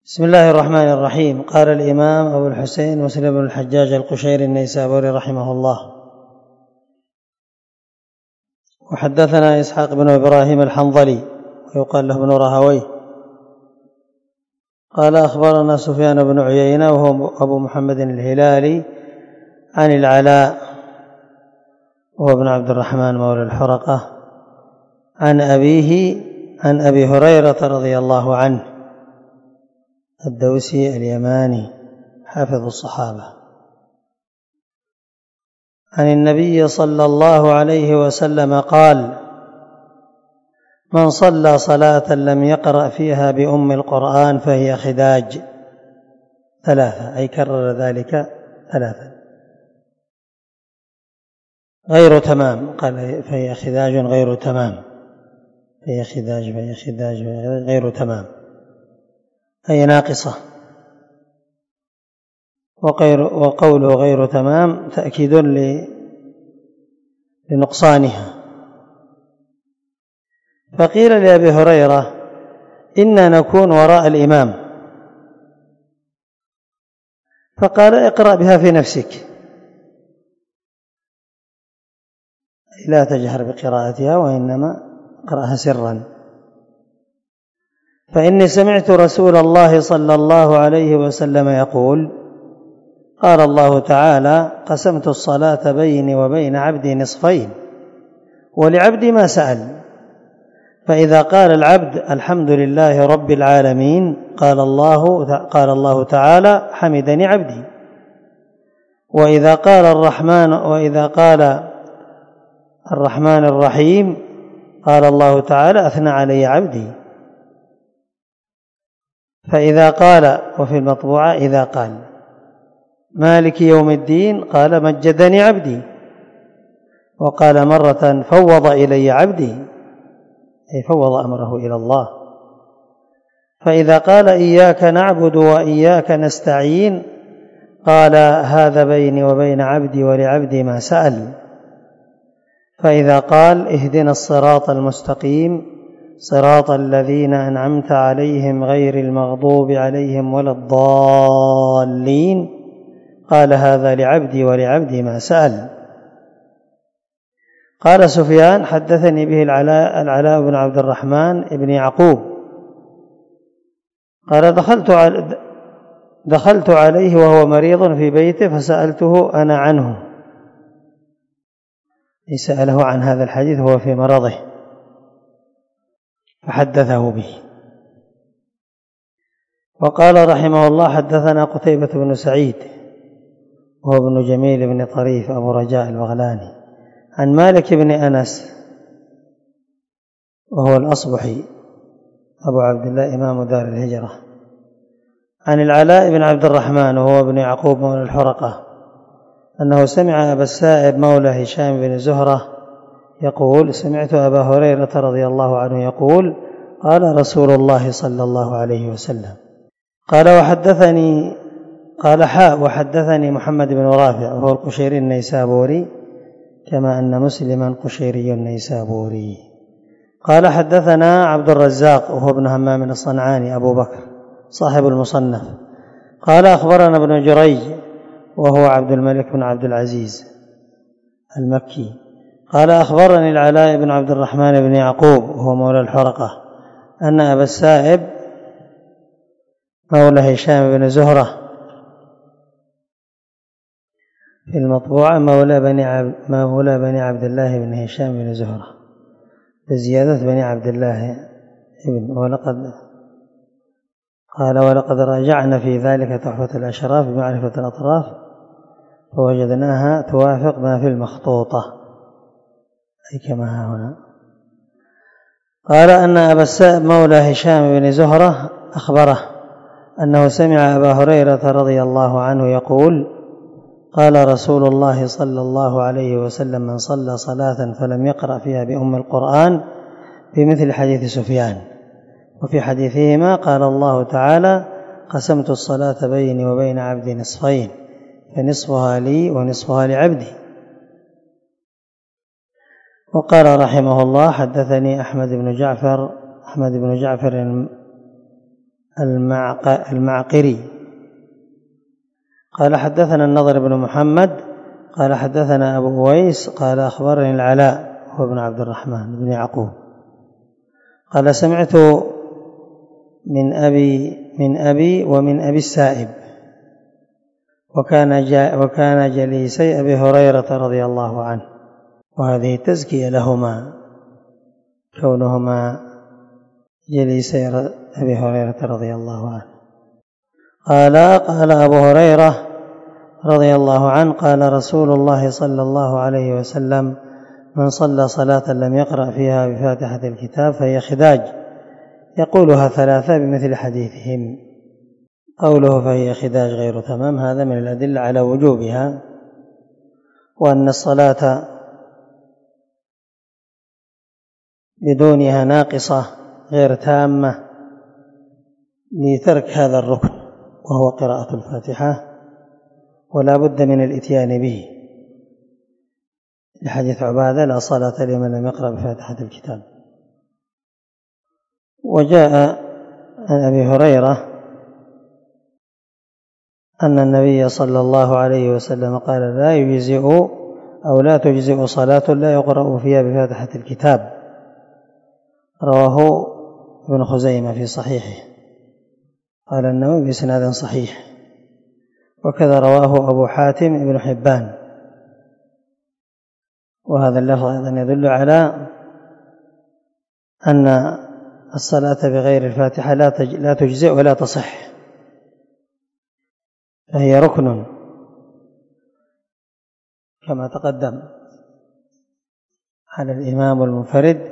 بسم الله الرحمن الرحيم. قال الإمام أبو الحسين مسلم بن الحجاج القشيري النيسابوري رحمه الله: وحدثنا إسحاق بن إبراهيم الحنظلي ويقال له ابن رهويه قال أخبرنا سفيان بن عيينة وهو أبو محمد الهلالي عن العلاء وهو ابن عبد الرحمن مولى الحرقة عن أبيه عن أبي هريرة رضي الله عنه الدوسي اليماني حافظ الصحابة عن النبي صلى الله عليه وسلم قال: من صلى صلاة لم يقرأ فيها بأم القرآن فهي خداج. ثلاثة، أي كرر ذلك ثلاثة غير تمام. قال فهي خداج غير تمام، فهي خداج غير تمام، أي ناقصة. وقوله غير تمام تأكيد لنقصانها. فقيل لأبي هريرة: إنا نكون وراء الإمام، فقال: اقرأ بها في نفسك، لا تجهر بقراءتها وإنما اقرأها سرا، فإني سمعت رسول الله صلى الله عليه وسلم يقول: قال الله تعالى: قسمت الصلاة بيني وبين عبدي نصفين ولعبدي ما سأل، فإذا قال العبد الحمد لله رب العالمين قال الله تعالى: حمدني عبدي. وإذا قال الرحمن الرحيم قال الله تعالى: أثنى علي عبدي. فإذا قال، وفي المطبوعة إذا قال مالك يوم الدين قال: مجدني عبدي. وقال مرة: فوض إلي عبدي، أي فوض أمره إلى الله. فإذا قال إياك نعبد وإياك نستعين قال: هذا بيني وبين عبدي ولعبدي ما سأل. فإذا قال اهدنا الصراط المستقيم صراط الذين أنعمت عليهم غير المغضوب عليهم ولا الضالين قال: هذا لعبدي ولعبدي ما سأل. قال سفيان: حدثني به العلاء بن عبد الرحمن بن يعقوب قال: دخلت عليه وهو مريض في بيته فسألته أنا عنه، سأله عن هذا الحديث وهو في مرضه فحدثه به. وقال رحمه الله: حدثنا قتيبة بن سعيد وهو ابن جميل بن طريف أبو رجاء البغلاني عن مالك بن أنس وهو الأصبحي أبو عبد الله إمام دار الهجرة عن العلاء بن عبد الرحمن وهو ابن يعقوب مولى الحرقة أنه سمع أبا السائب مولى هشام بن زهرة يقول: سمعت أبا هريرة رضي الله عنه يقول: قال رسول الله صلى الله عليه وسلم. قال: وحدثني محمد بن رافع وهو القشيري النيسابوري كما أن مسلما قشيري النيسابوري. قال: حدثنا عبد الرزاق وهو ابن همام الصنعاني أبو بكر صاحب المصنف قال: أخبرنا ابن جريج وهو عبد الملك بن عبد العزيز المكي قال: أخبرني العلاء بن عبد الرحمن بن يعقوب وهو مولى الحرقة أن أبا السائب مولى هشام بن زهرة في المطبوعة مولى بني عبد الله بن هشام بن زهرة بزيادة بني عبد الله ابن. ولقد راجعنا في ذلك تحفة الأشراف بمعرفة الأطراف فوجدناها توافق ما في المخطوطة، أي كما ها هنا. قال: أن أبا السائب مولى هشام بن زهرة أخبره أنه سمع أبا هريرة رضي الله عنه يقول: قال رسول الله صلى الله عليه وسلم: من صلى صلاة فلم يقرأ فيها بأم القرآن بمثل حديث سفيان. وفي حديثهما قال الله تعالى: قسمت الصلاة بيني وبين عبدي نصفين فنصفها لي ونصفها لعبدي. وقال رحمه الله: حدثني أحمد بن جعفر المعقري قال حدثنا النضر بن محمد قال حدثنا أبو أويس قال أخبرني العلاء هو ابن عبد الرحمن بن يعقوب قال سمعت من أبي ومن أبي السائب وكان جليسي أبي هريرة رضي الله عنه، وهذه تزكية لهما كونهما جليسي أبي هريرة رضي الله عنه. قال أبو هريرة رضي الله عنه قال رسول الله صلى الله عليه وسلم من صلى صلاة لم يقرأ فيها بفاتحة الكتاب فهي خداج يقولها ثلاثة بمثل حديثهم. قوله فهي خداج غير تمام هذا من الأدلة على وجوبها، وأن الصلاة بدونها ناقصة غير تامة لترك هذا الركن وهو قراءة الفاتحة، ولا بد من الإتيان به لحديث عبادة لا صلاة لمن لم يقرأ بفاتحة الكتاب. وجاء عن أبي هريرة أن النبي صلى الله عليه وسلم قال لا تجزئ صلاة لا يقرأ فيها بفاتحة الكتاب، رواه ابن خزيمة في صحيحه، قال النووي بإسناد صحيح، وكذا رواه أبو حاتم ابن حبان. وهذا اللفظ أيضا يدل على أن الصلاة بغير الفاتحة لا تجزئ ولا تصح، فهي ركن كما تقدم على الإمام المنفرد،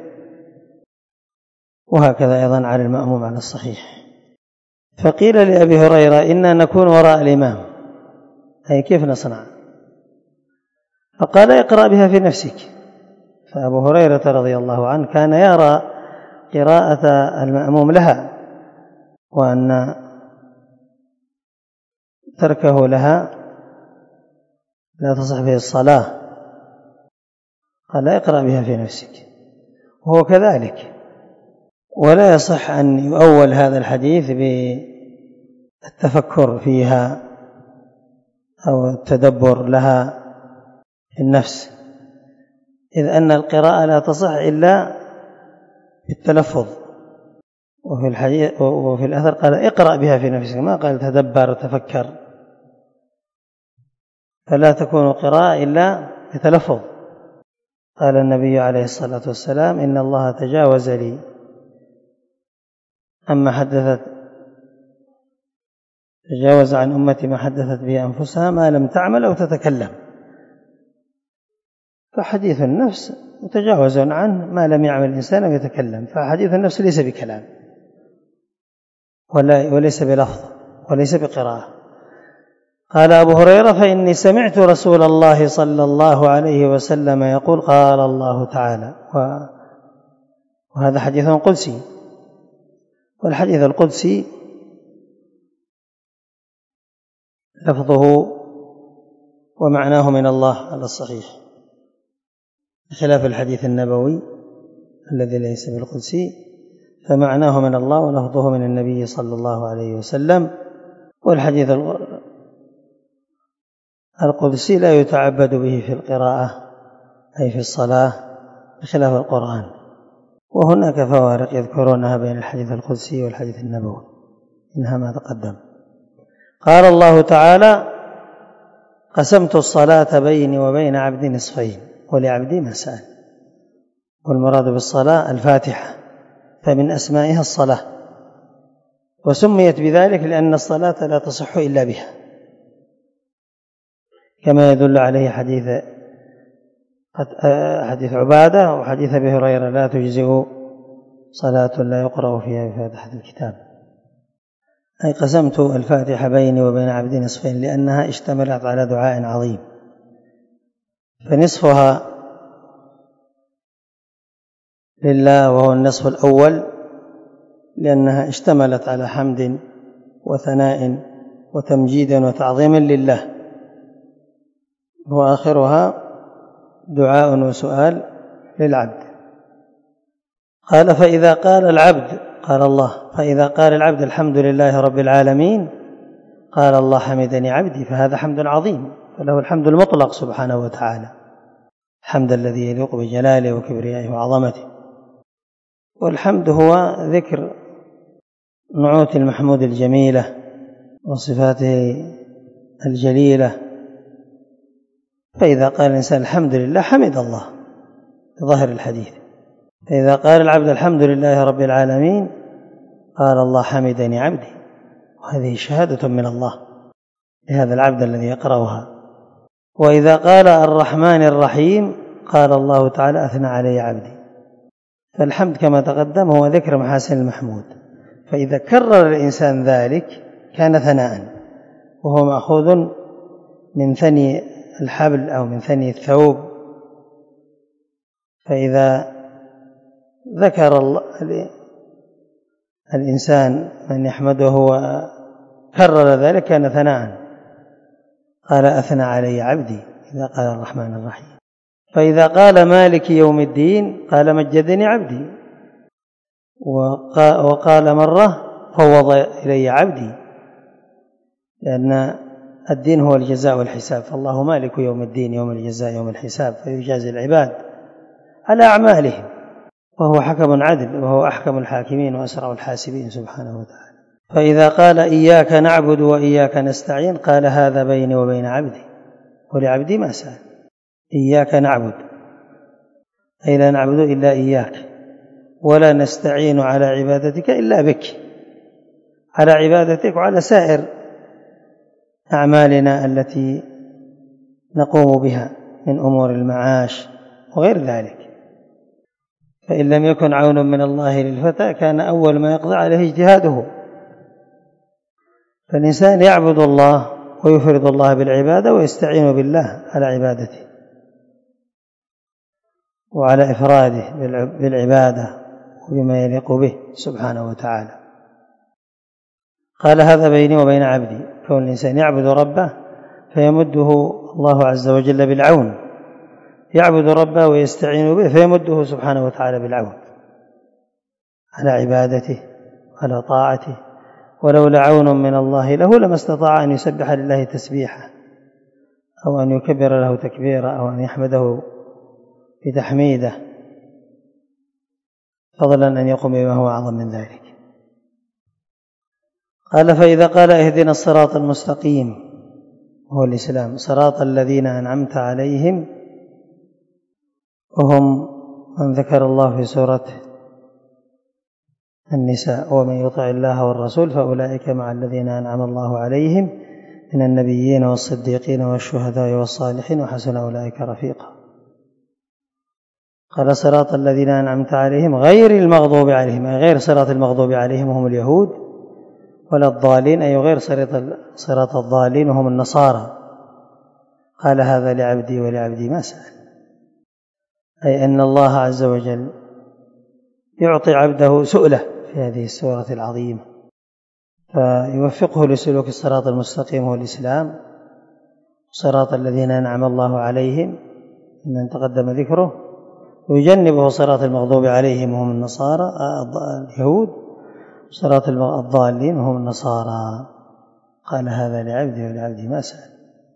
وهكذا أيضا على المأموم على الصحيح. فقيل لأبي هريرة إنا نكون وراء الإمام، أي كيف نصنع؟ فقال اقرأ بها في نفسك. فأبو هريرة رضي الله عنه كان يرى قراءة المأموم لها وأن تركه لها لا تصح به الصلاة، قال اقرأ بها في نفسك، وهو كذلك. ولا يصح أن يؤول هذا الحديث بالتفكر فيها أو التدبر لها في النفس، إذ أن القراءة لا تصح إلا بالتلفظ. وفي الأثر قال اقرأ بها في نفسك، ما قال تدبر وتفكر، فلا تكون قراءة إلا بتلفظ. قال النبي عليه الصلاة والسلام إن الله تجاوز لي تجاوز عن أمتي ما حدثت به أنفسها ما لم تعمل أو تتكلم. فحديث النفس متجاوز عنه ما لم يعمل الإنسان أو يتكلم، فحديث النفس ليس بكلام وليس بلفظ وليس بقراءة. قال أبو هريرة فإني سمعت رسول الله صلى الله عليه وسلم يقول قال الله تعالى، وهذا حديث قدسي، والحديث القدسي لفظه ومعناه من الله على الصحيح، بخلاف الحديث النبوي الذي ليس بالقدسي، فمعناه من الله ولفظه من النبي صلى الله عليه وسلم. والحديث القدسي لا يتعبد به في القراءة أي في الصلاة بخلاف القرآن. وهناك فوارق يذكرونها بين الحديث القدسي والحديث النبوي، إنها ما تقدم. قال الله تعالى قسمت الصلاة بيني وبين عبدي نصفين ولعبدي ما سأل. والمراد بالصلاة الفاتحة، فمن أسمائها الصلاة، وسميت بذلك لأن الصلاة لا تصح إلا بها، كما يدل عليه حديث عبادة وحديث أبي هريرة لا تجزئ صلاة لا يقرأ فيها بفاتحة الكتاب. أي قسمت الفاتحة بيني وبين عبدي نصفين لأنها اشتملت على دعاء عظيم، فنصفها لله وهو النصف الأول لأنها اشتملت على حمد وثناء وتمجيد وتعظيم لله، وآخرها دعاء وسؤال للعبد. قال فإذا قال العبد قال الله: فإذا قال العبد الحمد لله رب العالمين قال الله: حمدني عبدي. فهذا حمد عظيم، فله الحمد المطلق سبحانه وتعالى، الحمد الذي يليق بجلاله وكبريائه وعظمته. والحمد هو ذكر نعوت المحمود الجميلة وصفاته الجليلة. فإذا قال الإنسان الحمد لله حمد الله بظاهر الحديث. فإذا قال العبد الحمد لله رب العالمين قال الله: حمدني عبدي. وهذه شهادة من الله لهذا العبد الذي يقرأها. وإذا قال الرحمن الرحيم قال الله تعالى: أثنى علي عبدي. فالحمد كما تقدم هو ذكر محاسن المحمود، فإذا كرر الإنسان ذلك كان ثناء، وهو مأخوذ من ثني الحبل أو من ثني الثوب. فإذا ذكر الإنسان من يحمده وكرر ذلك كان ثناء. قال: أثنى علي عبدي إذا قال الرحمن الرحيم. فإذا قال مالك يوم الدين قال: مجدني عبدي. وقال مرة: فوض إلي عبدي، لأن الدين هو الجزاء والحساب، فالله مالك يوم الدين، يوم الجزاء، يوم الحساب، فيجازي العباد على أعمالهم، وهو حكم عدل، وهو أحكم الحاكمين وأسرع الحاسبين سبحانه وتعالى. فإذا قال إياك نعبد وإياك نستعين قال: هذا بيني وبين عبدي ولعبدي ما سأل. إياك نعبد أي لا نعبد إلا إياك، ولا نستعين على عبادتك إلا بك، على عبادتك وعلى سائر أعمالنا التي نقوم بها من أمور المعاش وغير ذلك. فإن لم يكن عون من الله للفتى كان أول ما يقضي عليه اجتهاده. فالإنسان يعبد الله ويفرد الله بالعبادة ويستعين بالله على عبادته وعلى إفراده بالعبادة وبما يليق به سبحانه وتعالى. قال: هذا بيني وبين عبدي. كون الإنسان يعبد ربه فيمده الله عز وجل بالعون، يعبد ربه ويستعين به فيمده سبحانه وتعالى بالعون على عبادته على طاعته. ولولا عون من الله له لما استطاع أن يسبح لله تسبيحه، أو أن يكبر له تكبيرا، أو أن يحمده بتحميده، فضلا أن يقوم بما هو أعظم من ذلك. قال: فإذا قال اهدنا الصراط المستقيم هو الإسلام، صراط الذين أنعمت عليهم، وهم من ذكر الله في سورة النساء: ومن يطع الله والرسول فأولئك مع الذين أنعم الله عليهم من النبيين والصديقين والشهداء والصالحين وحسن أولئك رفيقا. قال: صراط الذين أنعمت عليهم غير المغضوب عليهم، أي غير صراط المغضوب عليهم وهم اليهود، ولا الضالين، أي غير صراط الضالين وهم النصارى. قال: هذا لعبدي ولعبدي ما سأل، أي أن الله عز وجل يعطي عبده سؤله في هذه السورة العظيمة، فيوفقه لسلوك الصراط المستقيم هو الإسلام، صراط الذين أنعم الله عليهم من تقدم ذكره، ويجنبه صراط المغضوب عليهم وهم النصارى اليهود، صراط الضالين وهم النصارى. قال: هذا لعبدي ولعبدي ما سأل.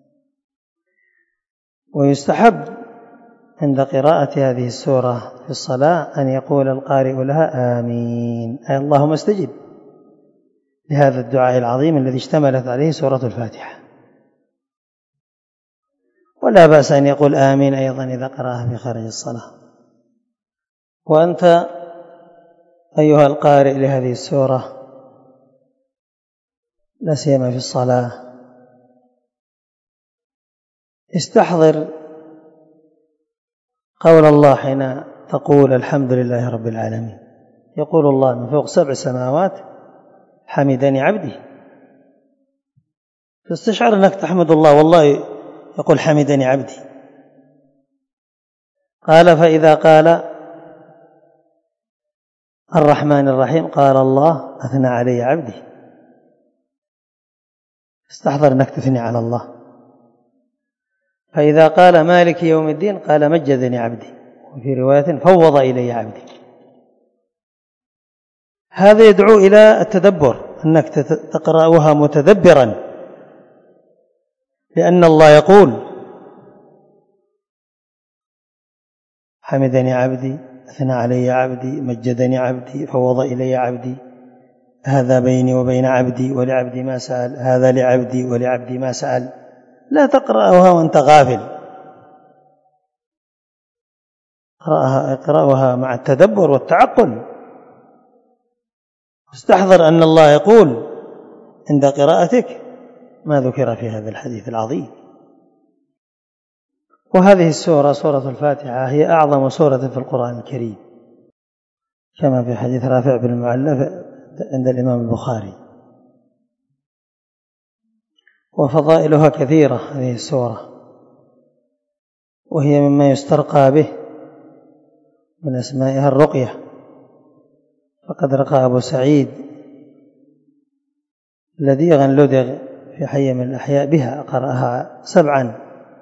ويستحب عند قراءة هذه السورة في الصلاة أن يقول القارئ لها: آمين، أي اللهم استجب لهذا الدعاء العظيم الذي اشتملت عليه سورة الفاتحة. ولا بأس أن يقول آمين أيضا إذا قرأها في خارج الصلاة. وأنت أيها القارئ لهذه السورة لا سيما في الصلاة استحضر قول الله حين تقول الحمد لله رب العالمين. يقول الله من فوق 7 سماوات: حمدني عبدي. فاستشعر أنك تحمد الله، والله يقول حمدني عبدي. قال: فإذا قال الرحمن الرحيم قال الله: أثنى علي عبدي. استحضر أنك تثني على الله. فإذا قال مالك يوم الدين قال: مجدني عبدي. وفي رواية: فوض إلي عبدي. هذا يدعو إلى التدبر، أنك تقرأها متدبرا، لأن الله يقول: حمدني عبدي، أثنى علي عبدي، مجدني عبدي، فوض إلي عبدي، هذا بيني وبين عبدي ولعبدي ما سأل، هذا لعبدي ولعبدي ما سأل. لا تقرأها وأنت غافل، اقرأها مع التدبر والتعقل، استحضر أن الله يقول عند قراءتك ما ذكر في هذا الحديث العظيم. وهذه السورة، سورة الفاتحة، هي أعظم سورة في القرآن الكريم، كما في حديث رافع بن المعلى عند الإمام البخاري. وفضائلها كثيرة هذه السورة، وهي مما يسترقى به من أسمائها الرقية، فقد رقى أبو سعيد لديغا لدغ في حي من الأحياء بها، قرأها 7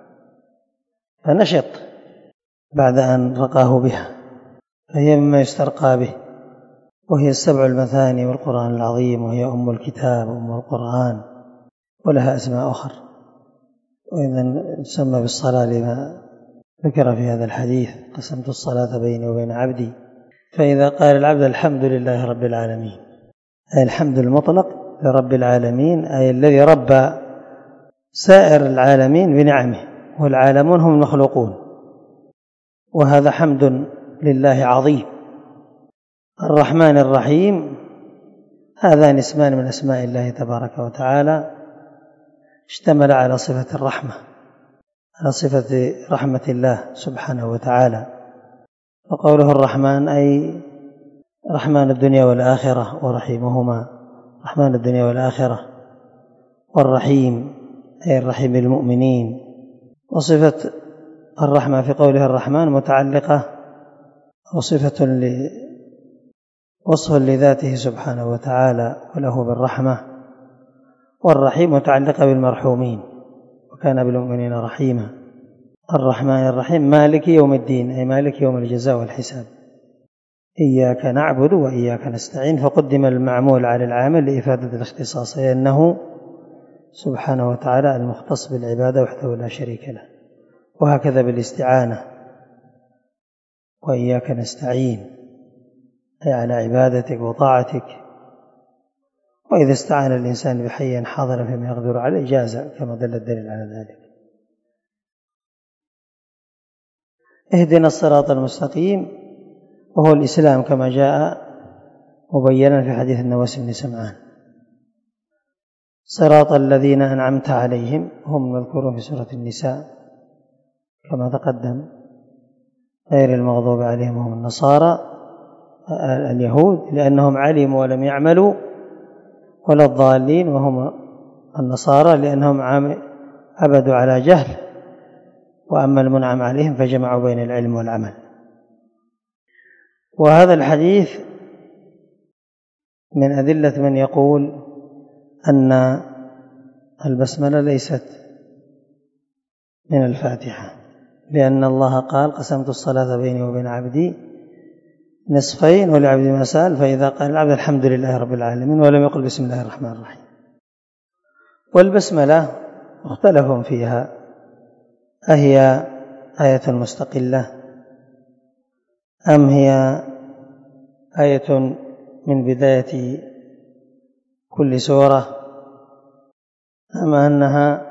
فنشط بعد أن رقاه بها، فهي مما يسترقى به. وهي 7 المثاني والقرآن العظيم، وهي أم الكتاب وأم القرآن، ولها أسماء أخرى. وإذا تسمى بالصلاة لما ذكر في هذا الحديث: قسمت الصلاة بيني وبين عبدي. فإذا قال العبد الحمد لله رب العالمين، أي الحمد المطلق لرب العالمين، أي الذي ربى سائر العالمين بنعمه، والعالمون هم المخلوقون، وهذا حمد لله عظيم. الرحمن الرحيم، هذان اسمان من أسماء الله تبارك وتعالى، اشتمل على صفة الرحمة، على صفة رحمة الله سبحانه وتعالى. وقوله الرحمن أي رحمن الدنيا والآخرة ورحيمهما، رحمن الدنيا والآخرة. والرحيم أي الرحيم المؤمنين. وصفة الرحمة في قوله الرحمن متعلقة وصف لذاته سبحانه وتعالى وله بالرحمة. والرحيم متعلقة بالمرحومين، وكان بالمؤمنين رحيما. الرحمن الرحيم مالك يوم الدين، أي مالك يوم الجزاء والحساب. إياك نعبد وإياك نستعين، فقدم المعمول على العامل لإفادة الاختصاص، أي أنه سبحانه وتعالى المختص بالعبادة وحده لا شريك له. وهكذا بالاستعانة: وإياك نستعين، أي على عبادتك وطاعتك. وإذا استعان الإنسان بحي حاضر فيما يقدر عليه جاز، كما دل الدليل على ذلك. اهدنا الصراط المستقيم، وهو الإسلام كما جاء مبينا في حديث النواس بن سمعان. صراط الذين أنعمت عليهم، هم مذكورون في سورة النساء كما تقدم، غير المغضوب عليهم هم النصارى اليهود لأنهم علموا ولم يعملوا، ولا الضالين وهم النصارى لأنهم عبدوا على جهل، وأما المنعم عليهم فجمعوا بين العلم والعمل. وهذا الحديث من أدلة من يقول أن البسملة ليست من الفاتحة، لأن الله قال: قسمت الصلاة بيني وبين عبدي نصفين ولعبدي ما سأل. فإذا قال العبد الحمد لله رب العالمين ولم يقل بسم الله الرحمن الرحيم. والبسملة مختلف فيها، أهي آية مستقلة أم هي آية من بداية كل سورة، أم أنها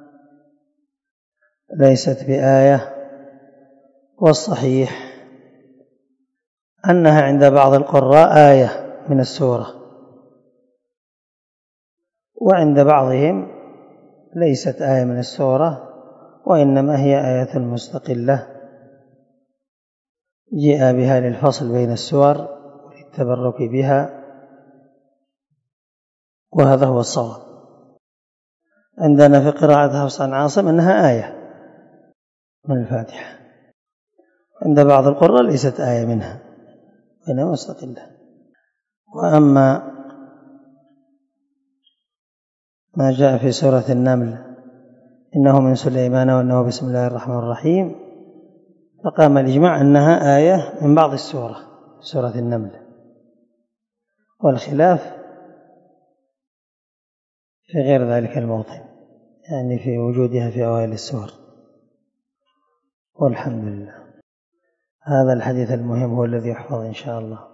ليست بآية. والصحيح أنها عند بعض القراء آية من السورة، وعند بعضهم ليست آية من السورة، وإنما هي آية مستقلة جاء بها للفصل بين السور وللتبرك بها، وهذا هو الصواب. عندنا في قراءة حفص عن عاصم أنها آية من الفاتحة، عند بعض القراء ليست آية منها وإنما مستقلة. وأما ما جاء في سورة النمل: إنه من سليمان وإنه بسم الله الرحمن الرحيم، فقام الإجماع أنها آية من بعض السورة، سورة النمل. والخلاف في غير ذلك الموطن، يعني في وجودها في أوائل السور. والحمد لله. هذا الحديث المهم هو الذي يحفظ إن شاء الله.